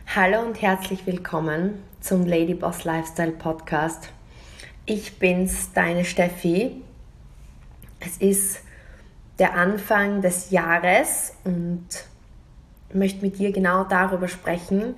Hallo und herzlich willkommen zum Ladyboss Lifestyle Podcast. Ich bin's, deine Steffi. Es ist der Anfang des Jahres und ich möchte mit dir genau darüber sprechen,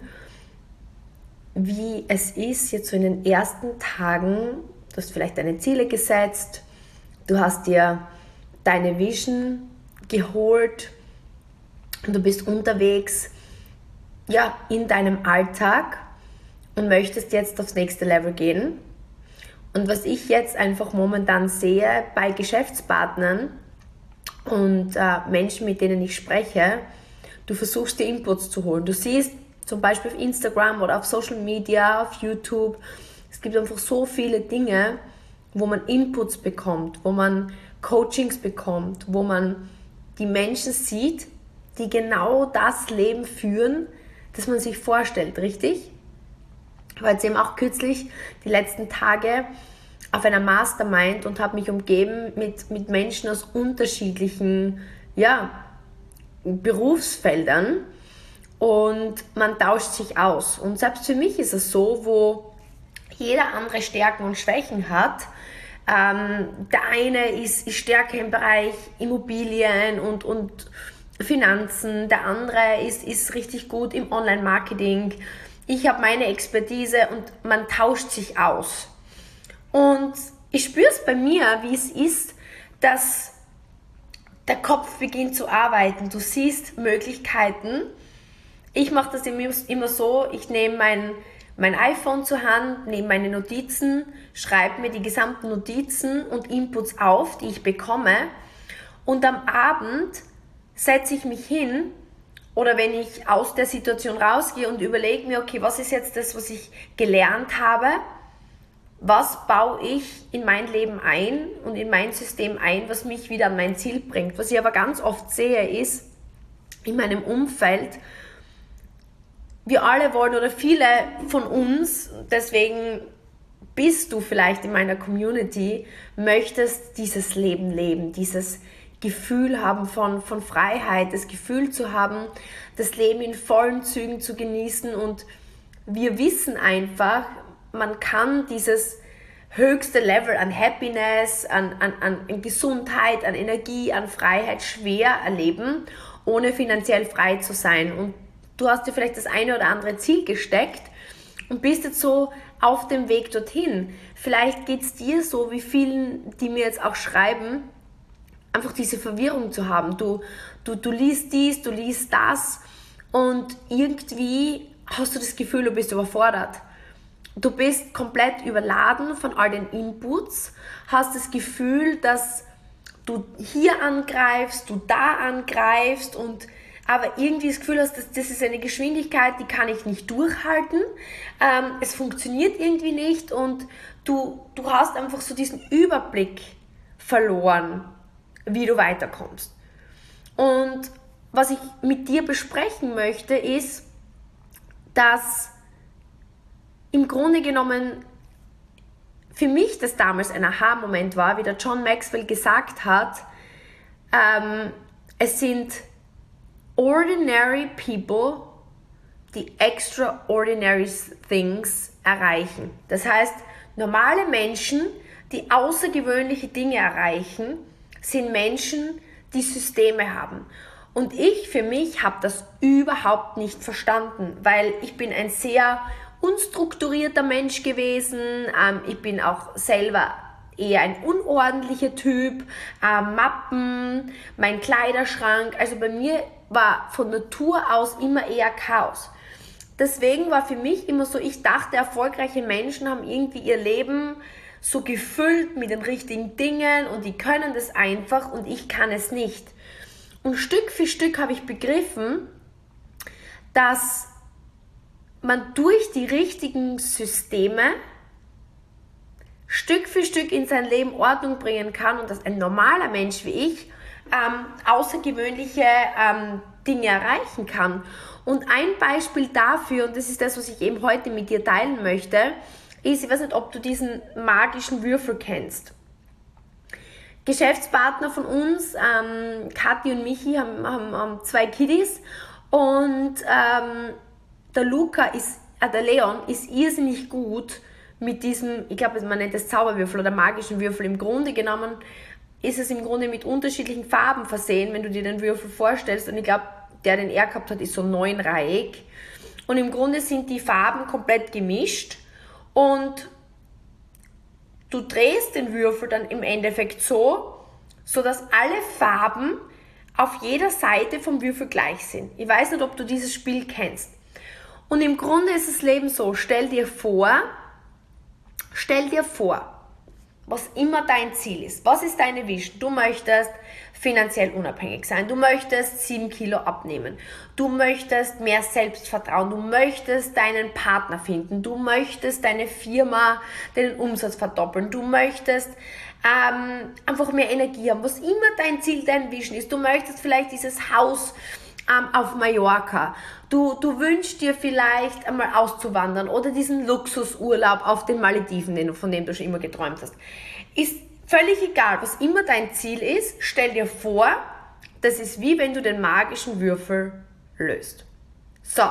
wie es ist jetzt so in den ersten Tagen. Du hast vielleicht deine Ziele gesetzt, du hast dir deine Vision geholt und du bist unterwegs in deinem Alltag und möchtest jetzt aufs nächste Level gehen. Und was ich jetzt einfach momentan sehe bei Geschäftspartnern und Menschen, mit denen ich spreche, du versuchst dir Inputs zu holen. Du siehst zum Beispiel auf Instagram oder auf Social Media, auf YouTube, es gibt einfach so viele Dinge, wo man Inputs bekommt, wo man Coachings bekommt, wo man die Menschen sieht, die genau das Leben führen, das man sich vorstellt, richtig? Ich war jetzt eben auch kürzlich die letzten Tage auf einer Mastermind und habe mich umgeben mit Menschen aus unterschiedlichen Berufsfeldern und man tauscht sich aus. Und selbst für mich ist es so, wo jeder andere Stärken und Schwächen hat. Der eine ist stärker im Bereich Immobilien und Finanzen, der andere ist richtig gut im Online-Marketing. Ich habe meine Expertise und man tauscht sich aus. Und ich spüre es bei mir, wie es ist, dass der Kopf beginnt zu arbeiten. Du siehst Möglichkeiten. Ich mache das immer so, ich nehme mein iPhone zur Hand, nehme meine Notizen, schreibe mir die gesamten Notizen und Inputs auf, die ich bekomme. Und am Abend setze ich mich hin oder wenn ich aus der Situation rausgehe und überlege mir, okay, was ist jetzt das, was ich gelernt habe, was baue ich in mein Leben ein und in mein System ein, was mich wieder an mein Ziel bringt. Was ich aber ganz oft sehe, ist in meinem Umfeld, wir alle wollen oder viele von uns, deswegen bist du vielleicht in meiner Community, möchtest dieses Leben leben, dieses Gefühl haben von Freiheit, das Gefühl zu haben, das Leben in vollen Zügen zu genießen und wir wissen einfach, man kann dieses höchste Level an Happiness, an Gesundheit, an Energie, an Freiheit schwer erleben, ohne finanziell frei zu sein. Und du hast dir vielleicht das eine oder andere Ziel gesteckt und bist jetzt so auf dem Weg dorthin. Vielleicht geht es dir so, wie vielen, die mir jetzt auch schreiben, einfach diese Verwirrung zu haben. Du liest dies, du liest das und irgendwie hast du das Gefühl, du bist überfordert. Du bist komplett überladen von all den Inputs, hast das Gefühl, dass du hier angreifst, du da angreifst und aber irgendwie das Gefühl hast, das ist eine Geschwindigkeit, die kann ich nicht durchhalten, es funktioniert irgendwie nicht und du hast einfach so diesen Überblick verloren, wie du weiterkommst. Und was ich mit dir besprechen möchte, ist, dass im Grunde genommen für mich das damals ein Aha-Moment war, wie der John Maxwell gesagt hat, es sind ordinary people, die extraordinary things erreichen. Das heißt, normale Menschen, die außergewöhnliche Dinge erreichen, sind Menschen, die Systeme haben. Und ich für mich habe das überhaupt nicht verstanden, weil ich bin ein sehr unstrukturierter Mensch gewesen. Ich bin auch selber eher ein unordentlicher Typ. Mappen, mein Kleiderschrank. Also bei mir war von Natur aus immer eher Chaos. Deswegen war für mich immer so, ich dachte, erfolgreiche Menschen haben irgendwie ihr Leben so gefüllt mit den richtigen Dingen und die können das einfach und ich kann es nicht. Und Stück für Stück habe ich begriffen, dass man durch die richtigen Systeme Stück für Stück in sein Leben Ordnung bringen kann und dass ein normaler Mensch wie ich außergewöhnliche Dinge erreichen kann. Und ein Beispiel dafür, und das ist das, was ich eben heute mit dir teilen möchte, ist, ich weiß nicht, ob du diesen magischen Würfel kennst. Geschäftspartner von uns, Kathi und Michi, haben 2 Kiddies und der Leon ist irrsinnig gut mit diesem, ich glaube, man nennt das Zauberwürfel oder magischen Würfel. Im Grunde genommen ist es im Grunde mit unterschiedlichen Farben versehen, wenn du dir den Würfel vorstellst. Und ich glaube, den er gehabt hat, ist so neunreihig. Und im Grunde sind die Farben komplett gemischt. Und du drehst den Würfel dann im Endeffekt so, dass alle Farben auf jeder Seite vom Würfel gleich sind. Ich weiß nicht, ob du dieses Spiel kennst. Und im Grunde ist das Leben so, stell dir vor, was immer dein Ziel ist. Was ist deine Vision? Du möchtest finanziell unabhängig sein. Du möchtest 7 Kilo abnehmen. Du möchtest mehr Selbstvertrauen. Du möchtest deinen Partner finden. Du möchtest deine Firma, den Umsatz verdoppeln. Du möchtest einfach mehr Energie haben. Was immer dein Ziel, dein Vision ist. Du möchtest vielleicht dieses Haus auf Mallorca. Du wünschst dir vielleicht einmal auszuwandern oder diesen Luxusurlaub auf den Malediven, von dem du schon immer geträumt hast. Ist völlig egal, was immer dein Ziel ist, stell dir vor, das ist wie wenn du den magischen Würfel löst. So.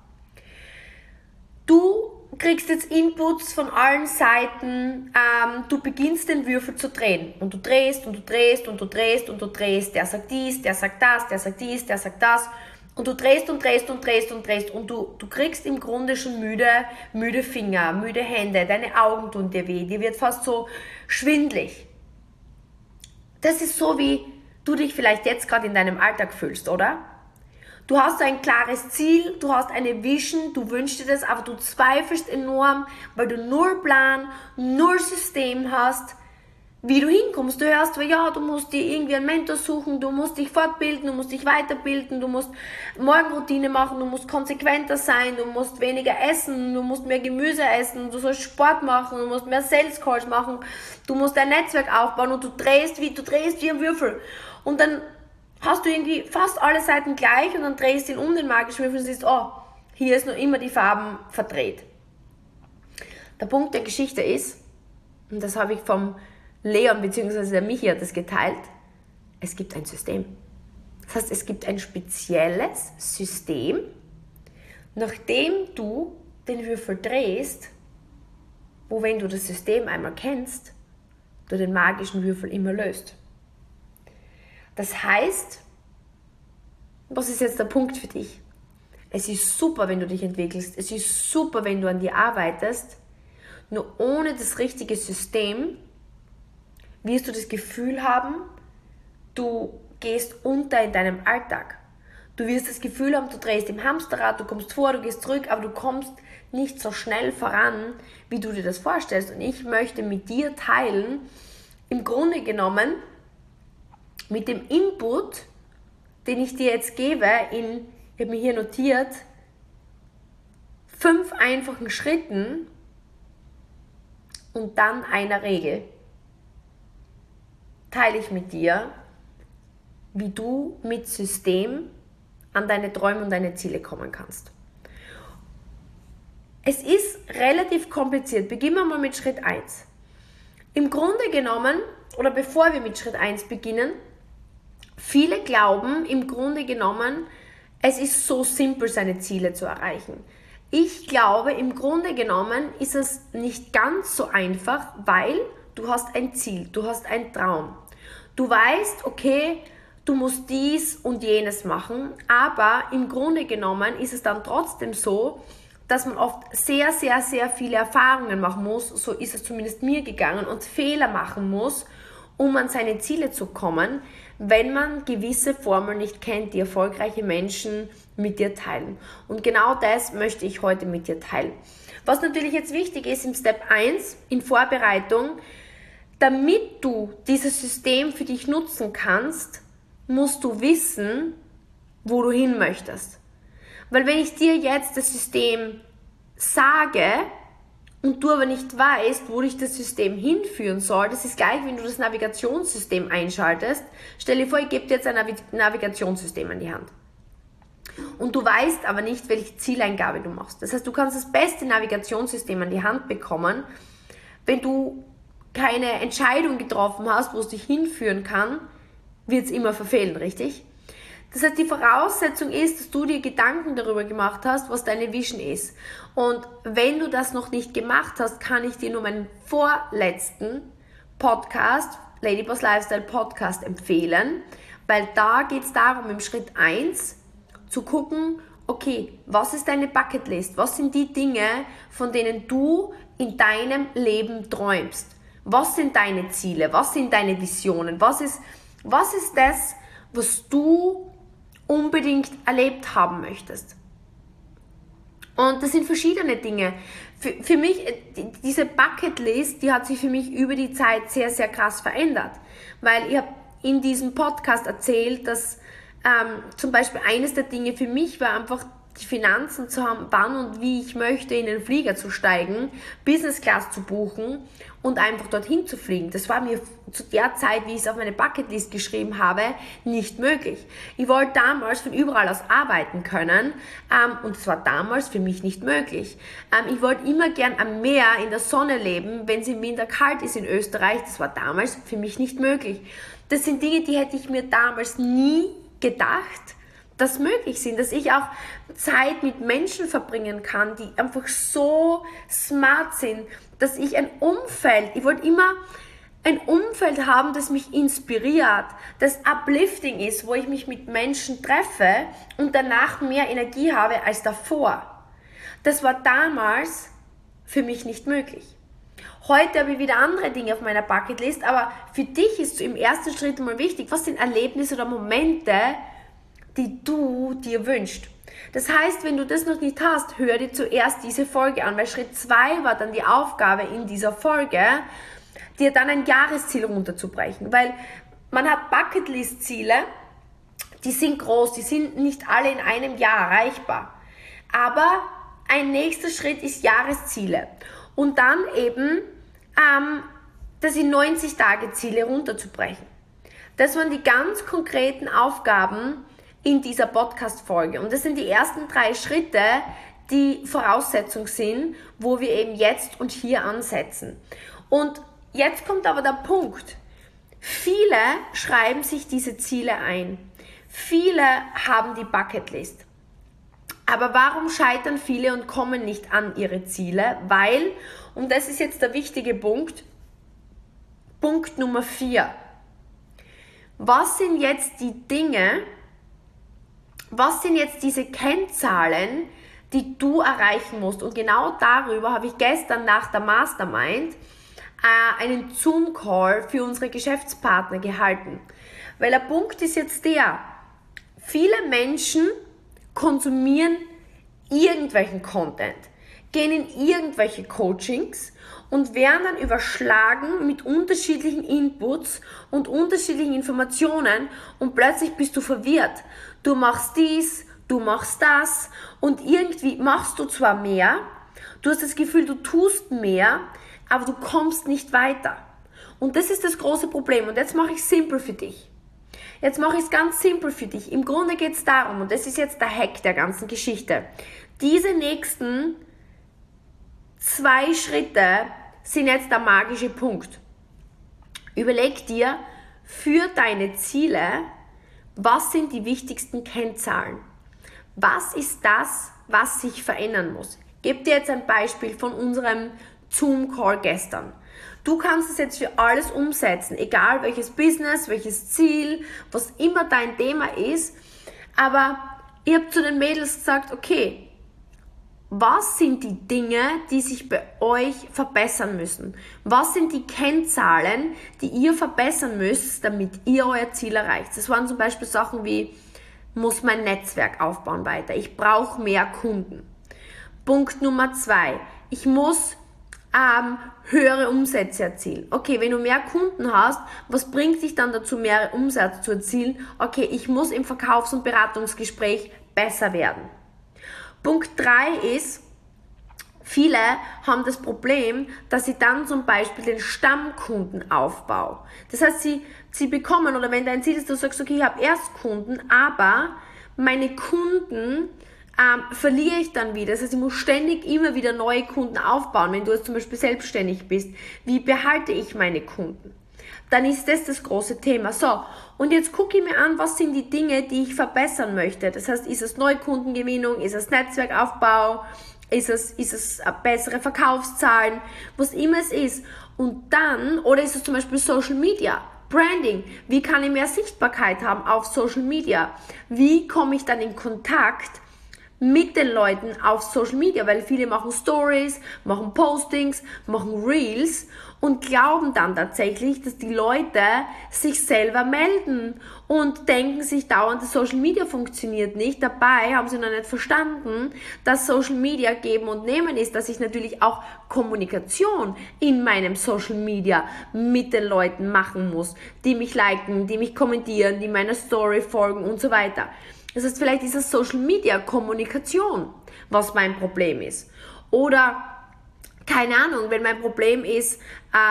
Du kriegst jetzt Inputs von allen Seiten, du beginnst den Würfel zu drehen und du drehst und du drehst und du drehst und du drehst, der sagt dies, der sagt das, der sagt dies, der sagt das und du drehst und drehst und drehst und drehst und du kriegst im Grunde schon müde Finger, müde Hände, deine Augen tun dir weh, dir wird fast so schwindlig. Das ist so, wie du dich vielleicht jetzt gerade in deinem Alltag fühlst, oder? Du hast ein klares Ziel, du hast eine Vision, du wünschst dir das, aber du zweifelst enorm, weil du null Plan, null System hast, wie du hinkommst. Du hörst, ja, du musst dir irgendwie einen Mentor suchen, du musst dich fortbilden, du musst dich weiterbilden, du musst Morgenroutine machen, du musst konsequenter sein, du musst weniger essen, du musst mehr Gemüse essen, du sollst Sport machen, du musst mehr Sales Calls machen, du musst dein Netzwerk aufbauen und du drehst wie ein Würfel. Und dann hast du irgendwie fast alle Seiten gleich und dann drehst du ihn um den magischen Würfel und siehst, oh, hier ist noch immer die Farben verdreht. Der Punkt der Geschichte ist, und das habe ich vom Leon bzw. der Michi hat das geteilt, es gibt ein System. Das heißt, es gibt ein spezielles System, nachdem du den Würfel drehst, wo, wenn du das System einmal kennst, du den magischen Würfel immer löst. Das heißt, was ist jetzt der Punkt für dich? Es ist super, wenn du dich entwickelst. Es ist super, wenn du an dir arbeitest. Nur ohne das richtige System wirst du das Gefühl haben, du gehst unter in deinem Alltag. Du wirst das Gefühl haben, du drehst im Hamsterrad, du kommst vor, du gehst zurück, aber du kommst nicht so schnell voran, wie du dir das vorstellst. Und ich möchte mit dir teilen, im Grunde genommen, mit dem Input, den ich dir jetzt gebe, ich habe mir hier notiert, 5 einfachen Schritten und dann einer Regel, teile ich mit dir, wie du mit System an deine Träume und deine Ziele kommen kannst. Es ist relativ kompliziert. Beginnen wir mal mit Schritt 1. Im Grunde genommen, oder bevor wir mit Schritt 1 beginnen, viele glauben im Grunde genommen, es ist so simpel, seine Ziele zu erreichen. Ich glaube, im Grunde genommen ist es nicht ganz so einfach, weil du hast ein Ziel, du hast einen Traum. Du weißt, okay, du musst dies und jenes machen, aber im Grunde genommen ist es dann trotzdem so, dass man oft sehr, sehr, sehr viele Erfahrungen machen muss, so ist es zumindest mir gegangen, und Fehler machen muss, um an seine Ziele zu kommen, wenn man gewisse Formeln nicht kennt, die erfolgreiche Menschen mit dir teilen. Und genau das möchte ich heute mit dir teilen. Was natürlich jetzt wichtig ist im Step 1, in Vorbereitung, damit du dieses System für dich nutzen kannst, musst du wissen, wo du hin möchtest. Weil wenn ich dir jetzt das System sage, und du aber nicht weißt, wo dich das System hinführen soll, das ist gleich, wenn du das Navigationssystem einschaltest. Stell dir vor, ich gebe dir jetzt ein Navigationssystem an die Hand. Und du weißt aber nicht, welche Zieleingabe du machst. Das heißt, du kannst das beste Navigationssystem an die Hand bekommen, wenn du keine Entscheidung getroffen hast, wo es dich hinführen kann, wird es immer verfehlen, richtig? Das heißt, die Voraussetzung ist, dass du dir Gedanken darüber gemacht hast, was deine Vision ist. Und wenn du das noch nicht gemacht hast, kann ich dir nur meinen vorletzten Podcast, Ladyboss Lifestyle Podcast, empfehlen, weil da geht es darum, im Schritt 1 zu gucken, okay, was ist deine Bucketlist? Was sind die Dinge, von denen du in deinem Leben träumst? Was sind deine Ziele? Was sind deine Visionen? Was ist das, was du unbedingt erlebt haben möchtest? Und das sind verschiedene Dinge. Für mich, diese Bucketlist, die hat sich für mich über die Zeit sehr, sehr krass verändert. Weil ich habe in diesem Podcast erzählt, dass zum Beispiel eines der Dinge für mich war einfach, die Finanzen zu haben, wann und wie ich möchte, in den Flieger zu steigen, Business Class zu buchen und einfach dorthin zu fliegen. Das war mir zu der Zeit, wie ich es auf meine Bucketlist geschrieben habe, nicht möglich. Ich wollte damals von überall aus arbeiten können und es war damals für mich nicht möglich. Ich wollte immer gern am Meer in der Sonne leben, wenn es im Winter kalt ist in Österreich. Das war damals für mich nicht möglich. Das sind Dinge, die hätte ich mir damals nie gedacht, das möglich sind, dass ich auch Zeit mit Menschen verbringen kann, die einfach so smart sind, dass ich ich wollte immer ein Umfeld haben, das mich inspiriert, das uplifting ist, wo ich mich mit Menschen treffe und danach mehr Energie habe als davor. Das war damals für mich nicht möglich. Heute habe ich wieder andere Dinge auf meiner Bucketlist, aber für dich ist im ersten Schritt mal wichtig, was sind Erlebnisse oder Momente, die du dir wünschst. Das heißt, wenn du das noch nicht hast, hör dir zuerst diese Folge an, weil Schritt 2 war dann die Aufgabe in dieser Folge, dir dann ein Jahresziel runterzubrechen, weil man hat Bucketlist-Ziele, die sind groß, die sind nicht alle in einem Jahr erreichbar, aber ein nächster Schritt ist Jahresziele und dann eben das in 90-Tage-Ziele runterzubrechen. Das waren die ganz konkreten Aufgaben in dieser Podcast-Folge. Und das sind die ersten 3 Schritte, die Voraussetzung sind, wo wir eben jetzt und hier ansetzen. Und jetzt kommt aber der Punkt. Viele schreiben sich diese Ziele ein. Viele haben die Bucketlist. Aber warum scheitern viele und kommen nicht an ihre Ziele? Weil, und das ist jetzt der wichtige Punkt, Punkt Nummer 4. Was sind jetzt die Dinge, was sind jetzt diese Kennzahlen, die du erreichen musst? Und genau darüber habe ich gestern nach der Mastermind einen Zoom-Call für unsere Geschäftspartner gehalten. Weil der Punkt ist jetzt der, viele Menschen konsumieren irgendwelchen Content, gehen in irgendwelche Coachings und werden dann überschlagen mit unterschiedlichen Inputs und unterschiedlichen Informationen und plötzlich bist du verwirrt. Du machst dies, du machst das und irgendwie machst du zwar mehr, du hast das Gefühl, du tust mehr, aber du kommst nicht weiter. Und das ist das große Problem. Und jetzt mache ich es simpel für dich. Jetzt mache ich es ganz simpel für dich. Im Grunde geht es darum, und das ist jetzt der Hack der ganzen Geschichte, diese nächsten 2 Schritte sind jetzt der magische Punkt. Überleg dir für deine Ziele, was sind die wichtigsten Kennzahlen? Was ist das, was sich verändern muss? Ich gebe dir jetzt ein Beispiel von unserem Zoom-Call gestern. Du kannst es jetzt für alles umsetzen, egal welches Business, welches Ziel, was immer dein Thema ist. Aber ich habe zu den Mädels gesagt, okay, was sind die Dinge, die sich bei euch verbessern müssen? Was sind die Kennzahlen, die ihr verbessern müsst, damit ihr euer Ziel erreicht? Das waren zum Beispiel Sachen wie, muss mein Netzwerk aufbauen weiter? Ich brauche mehr Kunden. Punkt Nummer 2, ich muss höhere Umsätze erzielen. Okay, wenn du mehr Kunden hast, was bringt dich dann dazu, mehr Umsatz zu erzielen? Okay, ich muss im Verkaufs- und Beratungsgespräch besser werden. Punkt 3 ist, viele haben das Problem, dass sie dann zum Beispiel den Stammkundenaufbau. Das heißt, sie bekommen, oder wenn dein Ziel ist, du sagst, okay, ich habe erst Kunden, aber meine Kunden verliere ich dann wieder. Das heißt, ich muss ständig immer wieder neue Kunden aufbauen. Wenn du jetzt zum Beispiel selbstständig bist, wie behalte ich meine Kunden? dann ist das große Thema. So, und jetzt gucke ich mir an, was sind die Dinge, die ich verbessern möchte. Das heißt, ist es Neukundengewinnung, ist es Netzwerkaufbau, ist es bessere Verkaufszahlen, was immer es ist. Und dann, oder ist es zum Beispiel Social Media, Branding, wie kann ich mehr Sichtbarkeit haben auf Social Media? Wie komme ich dann in Kontakt mit den Leuten auf Social Media, weil viele machen Stories, machen Postings, machen Reels und glauben dann tatsächlich, dass die Leute sich selber melden und denken sich dauernd, dass Social Media funktioniert nicht. Dabei haben sie noch nicht verstanden, dass Social Media geben und nehmen ist, dass ich natürlich auch Kommunikation in meinem Social Media mit den Leuten machen muss, die mich liken, die mich kommentieren, die meiner Story folgen und so weiter. Das heißt, vielleicht ist es Social Media Kommunikation, was mein Problem ist. Oder, keine Ahnung, wenn mein Problem ist,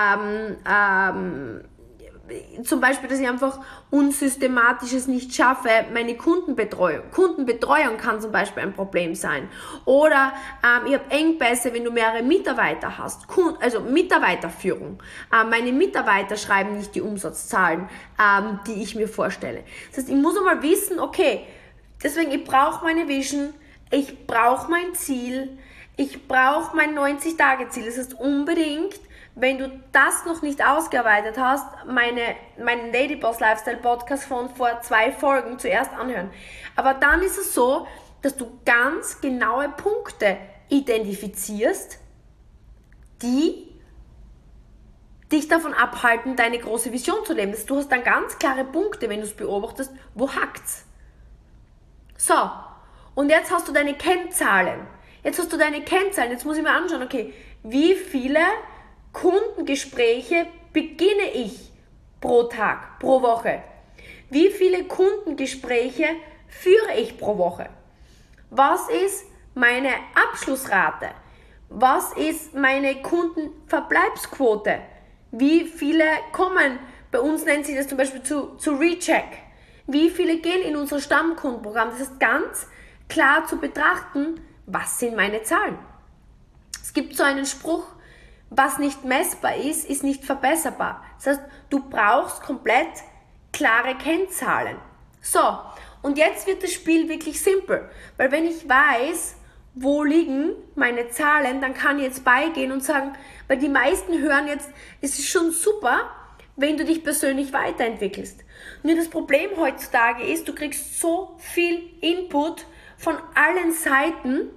zum Beispiel, dass ich einfach unsystematisch es nicht schaffe, meine Kundenbetreuung. Kundenbetreuung kann zum Beispiel ein Problem sein. Oder ich habe Engpässe, wenn du mehrere Mitarbeiter hast. Also Mitarbeiterführung. Meine Mitarbeiter schreiben nicht die Umsatzzahlen, die ich mir vorstelle. Das heißt, ich muss einmal wissen, okay, deswegen, ich brauche meine Vision, ich brauche mein Ziel, ich brauche mein 90-Tage-Ziel. Das heißt unbedingt, wenn du das noch nicht ausgearbeitet hast, meinen Ladyboss Lifestyle Podcast von vor 2 Folgen zuerst anhören. Aber dann ist es so, dass du ganz genaue Punkte identifizierst, die dich davon abhalten, deine große Vision zu leben. Du hast dann ganz klare Punkte, wenn du es beobachtest, wo hackt's. So, und jetzt hast du deine Kennzahlen. Jetzt muss ich mir anschauen, okay, wie viele Kundengespräche beginne ich pro Tag, pro Woche? Wie viele Kundengespräche führe ich pro Woche? Was ist meine Abschlussrate? Was ist meine Kundenverbleibsquote? Wie viele kommen, bei uns nennt sich das zum Beispiel zu Recheck? Wie viele gehen in unser Stammkundenprogramm? Das ist ganz klar zu betrachten, was sind meine Zahlen? Es gibt so einen Spruch, was nicht messbar ist, ist nicht verbesserbar. Das heißt, du brauchst komplett klare Kennzahlen. So, und jetzt wird das Spiel wirklich simpel, weil wenn ich weiß, wo liegen meine Zahlen, dann kann ich jetzt beigehen und sagen, weil die meisten hören jetzt, es ist schon super, wenn du dich persönlich weiterentwickelst. Nur das Problem heutzutage ist, du kriegst so viel Input von allen Seiten.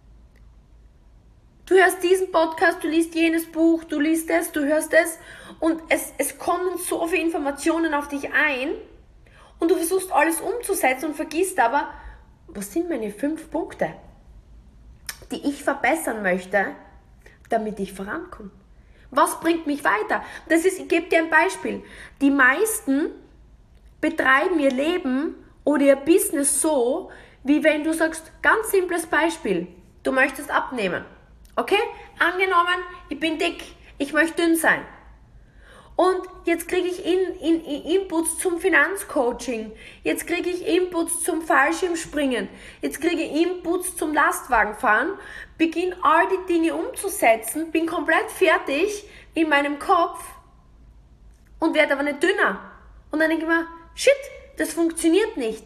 Du hörst diesen Podcast, du liest jenes Buch, du liest es, du hörst es und es kommen so viele Informationen auf dich ein und du versuchst alles umzusetzen und vergisst aber, was sind meine 5 Punkte, die ich verbessern möchte, damit ich vorankomme. Was bringt mich weiter? Ich gebe dir ein Beispiel. Die meisten betreiben ihr Leben oder ihr Business so, wie wenn du sagst, ganz simples Beispiel, du möchtest abnehmen. Okay? Angenommen, ich bin dick, ich möchte dünn sein. Und jetzt kriege ich Inputs zum Finanzcoaching, jetzt kriege ich Inputs zum Fallschirmspringen, jetzt kriege ich Inputs zum Lastwagenfahren, beginne all die Dinge umzusetzen, bin komplett fertig in meinem Kopf und werde aber nicht dünner. Und dann denke ich mir, shit, das funktioniert nicht.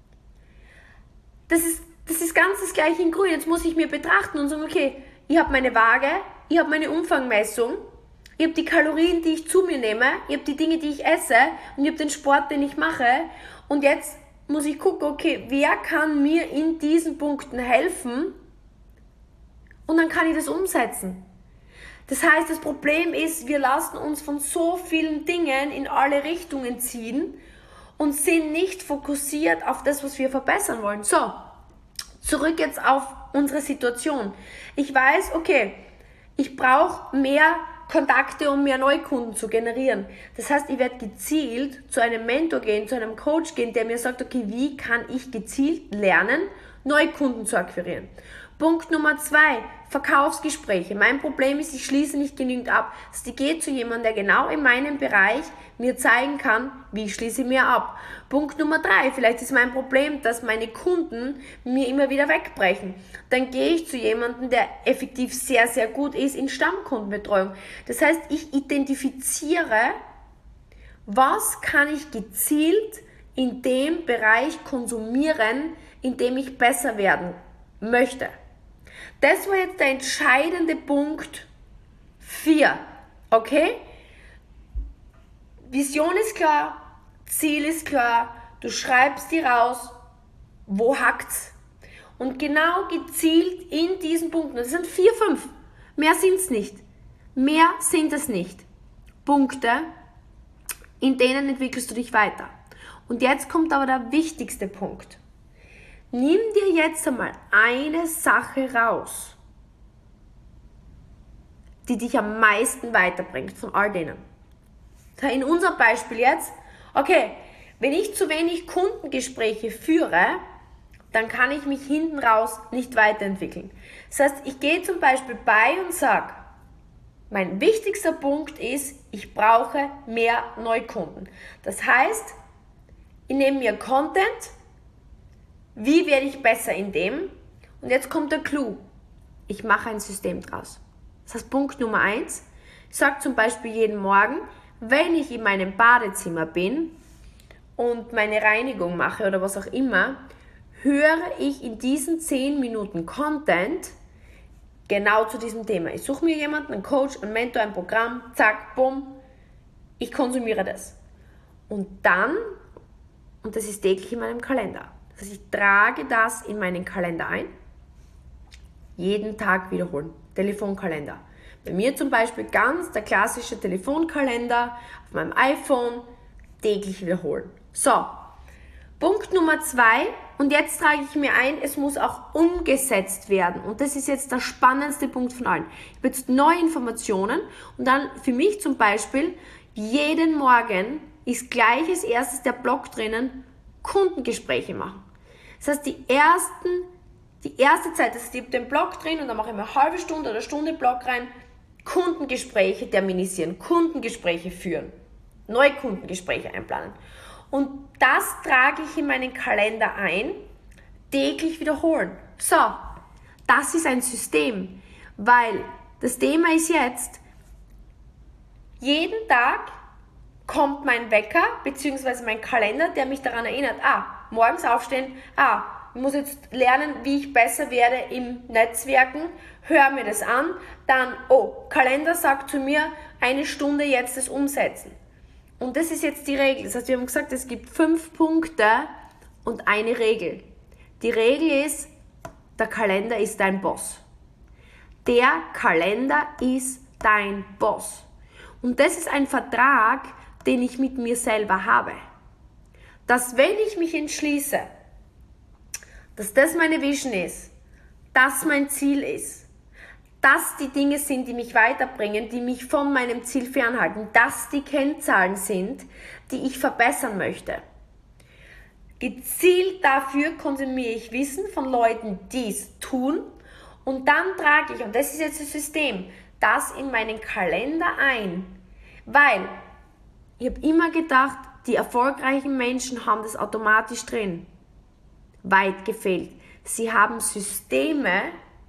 Das ist ganz das Gleiche in Grün. Jetzt muss ich mir betrachten und sagen, okay, ich habe meine Waage, ich habe meine Umfangmessung, ich habe die Kalorien, die ich zu mir nehme, ich habe die Dinge, die ich esse und ich habe den Sport, den ich mache. Und jetzt muss ich gucken, okay, wer kann mir in diesen Punkten helfen? Und dann kann ich das umsetzen. Das heißt, das Problem ist, wir lassen uns von so vielen Dingen in alle Richtungen ziehen und sind nicht fokussiert auf das, was wir verbessern wollen. So, zurück jetzt auf unsere Situation. Ich weiß, okay, ich brauche mehr Kontakte, um mehr Neukunden zu generieren. Das heißt, ich werde gezielt zu einem Mentor gehen, zu einem Coach gehen, der mir sagt, okay, wie kann ich gezielt lernen, Neukunden zu akquirieren. Punkt Nummer 2, Verkaufsgespräche. Mein Problem ist, ich schließe nicht genügend ab. Also ich gehe zu jemandem, der genau in meinem Bereich mir zeigen kann, wie ich schließe mehr ab. Punkt Nummer 3, vielleicht ist mein Problem, dass meine Kunden mir immer wieder wegbrechen. Dann gehe ich zu jemandem, der effektiv sehr, sehr gut ist in Stammkundenbetreuung. Das heißt, ich identifiziere Was kann ich gezielt in dem Bereich konsumieren, in dem ich besser werden möchte? Das war jetzt der entscheidende Punkt 4. Okay? Vision ist klar, Ziel ist klar, du schreibst dir raus, wo hackt's? Und genau gezielt in diesen Punkten, das sind 4, 5, mehr sind es nicht. Mehr sind es nicht. Punkte, in denen entwickelst du dich weiter. Und jetzt kommt aber der wichtigste Punkt. Nimm dir jetzt einmal eine Sache raus, die dich am meisten weiterbringt von all denen. In unserem Beispiel jetzt, okay, wenn ich zu wenig Kundengespräche führe, dann kann ich mich hinten raus nicht weiterentwickeln. Das heißt, ich gehe zum Beispiel bei und sage, mein wichtigster Punkt ist, ich brauche mehr Neukunden. Das heißt, ich nehme mir Content, wie werde ich besser in dem? Und jetzt kommt der Clou, ich mache ein System draus. Das heißt, Punkt Nummer 1, ich sage zum Beispiel jeden Morgen, wenn ich in meinem Badezimmer bin und meine Reinigung mache oder was auch immer, höre ich in diesen 10 Minuten Content genau zu diesem Thema. Ich suche mir jemanden, einen Coach, einen Mentor, ein Programm, zack, bumm, ich konsumiere das. Und dann, und das ist täglich in meinem Kalender, das heißt, ich trage das in meinen Kalender ein, jeden Tag wiederholen, Telefonkalender. Bei mir zum Beispiel ganz der klassische Telefonkalender auf meinem iPhone, täglich wiederholen. So, Punkt Nummer 2, und jetzt trage ich mir ein, es muss auch umgesetzt werden. Und das ist jetzt der spannendste Punkt von allen. Ich habe jetzt neue Informationen und dann für mich zum Beispiel, jeden Morgen ist gleich als erstes der Block drinnen, Kundengespräche machen. Das heißt, die erste Zeit, das heißt, ich habe den Block drin und dann mache ich mir eine halbe Stunde oder Stunde Block rein, Kundengespräche terminisieren, Kundengespräche führen, neue Kundengespräche einplanen. Und das trage ich in meinen Kalender ein, täglich wiederholen. So, das ist ein System, weil das Thema ist jetzt, jeden Tag kommt mein Wecker bzw. mein Kalender, der mich daran erinnert, morgens aufstehen, ich muss jetzt lernen, wie ich besser werde im Netzwerken, höre mir das an, dann, Kalender sagt zu mir, 1 Stunde jetzt das umsetzen. Und das ist jetzt die Regel. Das heißt, wir haben gesagt, es gibt 5 Punkte und eine Regel. Die Regel ist, der Kalender ist dein Boss. Der Kalender ist dein Boss. Und das ist ein Vertrag, den ich mit mir selber habe. Dass wenn ich mich entschließe, dass das meine Vision ist, das mein Ziel ist, dass die Dinge sind, die mich weiterbringen, die mich von meinem Ziel fernhalten, dass die Kennzahlen sind, die ich verbessern möchte. Gezielt dafür konsumiere ich Wissen von Leuten, die es tun, und dann trage ich, und das ist jetzt das System, das in meinen Kalender ein, weil ich habe immer gedacht, die erfolgreichen Menschen haben das automatisch drin. Weit gefehlt. Sie haben Systeme,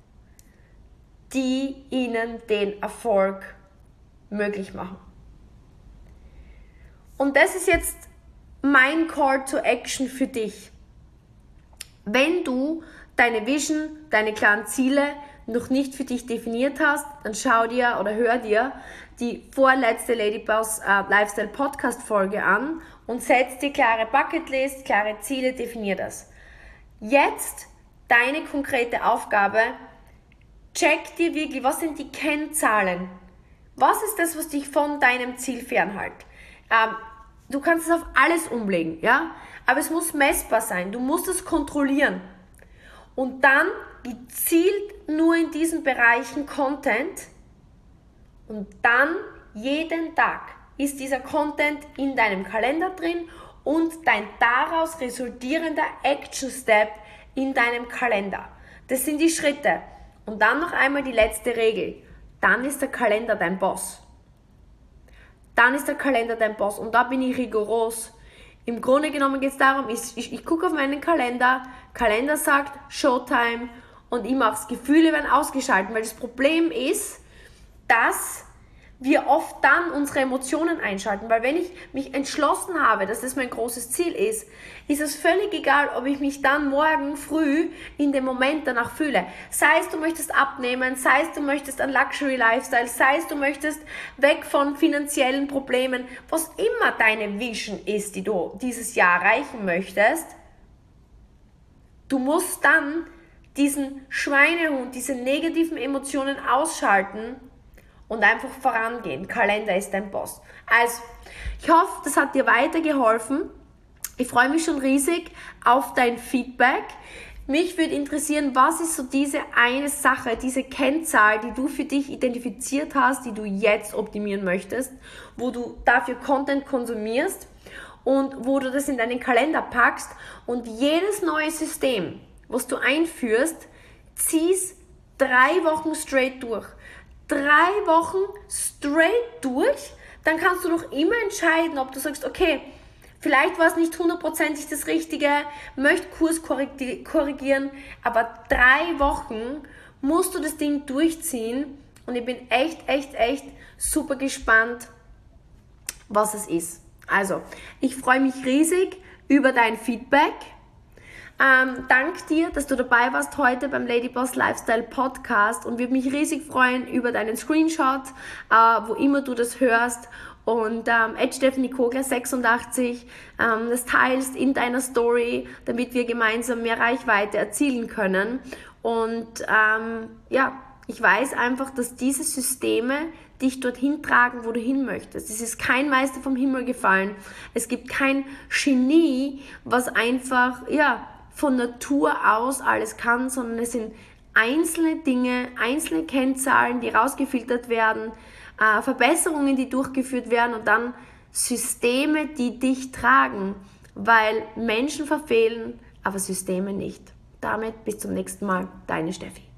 die ihnen den Erfolg möglich machen. Und das ist jetzt mein Call to Action für dich. Wenn du deine Vision, deine klaren Ziele noch nicht für dich definiert hast, dann schau dir oder hör dir die vorletzte Ladyboss Lifestyle Podcast Folge an und setz dir klare Bucketlist, klare Ziele, definier das. Jetzt deine konkrete Aufgabe, check dir wirklich, was sind die Kennzahlen? Was ist das, was dich von deinem Ziel fernhält? Du kannst es auf alles umlegen, ja? Aber es muss messbar sein. Du musst es kontrollieren. Und dann gezielt nur in diesen Bereichen Content. Und dann jeden Tag ist dieser Content in deinem Kalender drin und dein daraus resultierender Action Step in deinem Kalender. Das sind die Schritte. Und dann noch einmal die letzte Regel. Dann ist der Kalender dein Boss. Dann ist der Kalender dein Boss. Und da bin ich rigoros. Im Grunde genommen geht es darum, ich gucke auf meinen Kalender, Kalender sagt Showtime und ich mache es, Gefühle werden ausgeschaltet, weil das Problem ist, dass wir oft dann unsere Emotionen einschalten, weil wenn ich mich entschlossen habe, dass das mein großes Ziel ist, ist es völlig egal, ob ich mich dann morgen früh in dem Moment danach fühle. Sei es, du möchtest abnehmen, sei es, du möchtest einen Luxury-Lifestyle, sei es, du möchtest weg von finanziellen Problemen, was immer deine Vision ist, die du dieses Jahr erreichen möchtest, du musst dann diesen Schweinehund, diese negativen Emotionen ausschalten und einfach vorangehen. Kalender ist dein Boss. Also, ich hoffe, das hat dir weitergeholfen. Ich freue mich schon riesig auf dein Feedback. Mich würde interessieren, was ist so diese eine Sache, diese Kennzahl, die du für dich identifiziert hast, die du jetzt optimieren möchtest, wo du dafür Content konsumierst und wo du das in deinen Kalender packst und jedes neue System, was du einführst, ziehst 3 Wochen straight durch. 3 Wochen straight durch, dann kannst du noch immer entscheiden, ob du sagst, okay, vielleicht war es nicht 100%ig das Richtige, möchte Kurs korrigieren, aber 3 Wochen musst du das Ding durchziehen und ich bin echt super gespannt, was es ist. Also, ich freue mich riesig über dein Feedback. Dank dir, dass du dabei warst heute beim Ladyboss Lifestyle Podcast und würde mich riesig freuen über deinen Screenshot, wo immer du das hörst und @stephanikogler86 das teilst in deiner Story, damit wir gemeinsam mehr Reichweite erzielen können. Und ich weiß einfach, dass diese Systeme dich dorthin tragen, wo du hin möchtest. Es ist kein Meister vom Himmel gefallen. Es gibt kein Genie, was einfach von Natur aus alles kann, sondern es sind einzelne Dinge, einzelne Kennzahlen, die rausgefiltert werden, Verbesserungen, die durchgeführt werden und dann Systeme, die dich tragen, weil Menschen verfehlen, aber Systeme nicht. Damit bis zum nächsten Mal, deine Steffi.